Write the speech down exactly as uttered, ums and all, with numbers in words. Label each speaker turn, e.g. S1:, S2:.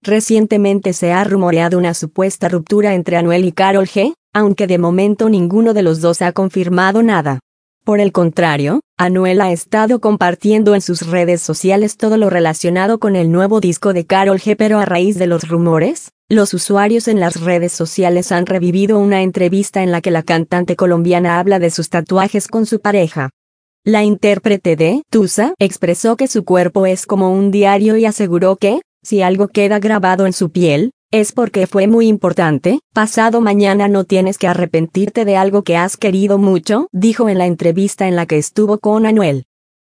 S1: Recientemente se ha rumoreado una supuesta ruptura entre Anuel y Karol G, aunque de momento ninguno de los dos ha confirmado nada. Por el contrario, Anuel ha estado compartiendo en sus redes sociales todo lo relacionado con el nuevo disco de Karol G, pero a raíz de los rumores, los usuarios en las redes sociales han revivido una entrevista en la que la cantante colombiana habla de sus tatuajes con su pareja. La intérprete de Tusa expresó que su cuerpo es como un diario y aseguró que, si algo queda grabado en su piel, es porque fue muy importante. Pasado mañana no tienes que arrepentirte de algo que has querido mucho, dijo en la entrevista en la que estuvo con Anuel.